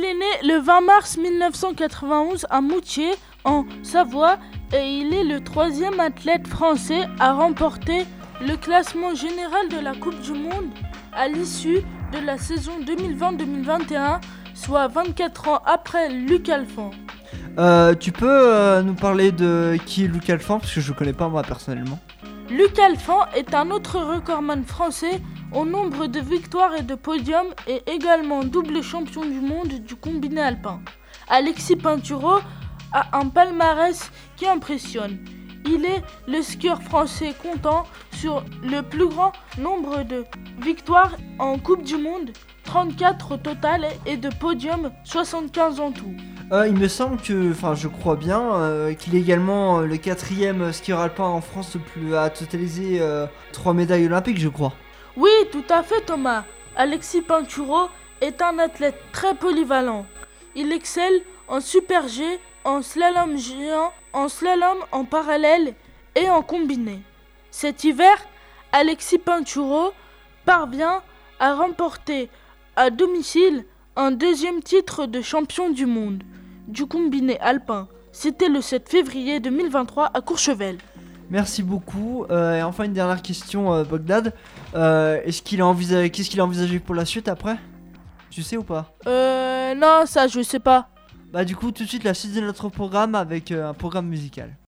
est né le 20 mars 1991 à Moutier, en Savoie, et il est le 3e athlète français à remporter le classement général de la Coupe du Monde à l'issue de la saison 2020-2021, soit 24 ans après Luc Alphand. Tu peux nous parler de qui est Luc Alphand, parce que je ne connais pas moi personnellement. Luc Alphand est un autre recordman français au nombre de victoires et de podiums et également double champion du monde du combiné alpin. Alexis Pinturault a un palmarès qui impressionne. Il est le skieur français comptant sur le plus grand nombre de victoires en Coupe du Monde, 34 au total, et de podiums, 75 en tout. Il me semble que, je crois bien, qu'il est également le 4e skieur alpin en France à totaliser 3 médailles olympiques, je crois. Oui, tout à fait Thomas. Alexis Pinturault est un athlète très polyvalent. Il excelle en super G, en slalom géant, en slalom en parallèle et en combiné. Cet hiver, Alexis Pinturault parvient à remporter à domicile un 2e titre de champion du monde du combiné alpin. C'était le 7 février 2023 à Courchevel. Merci beaucoup. Et enfin une dernière question, Bogdad. Qu'est-ce qu'il a envisagé pour la suite après ? Tu sais ou pas ? Non, ça je sais pas. Bah du coup tout de suite la suite de notre programme avec un programme musical.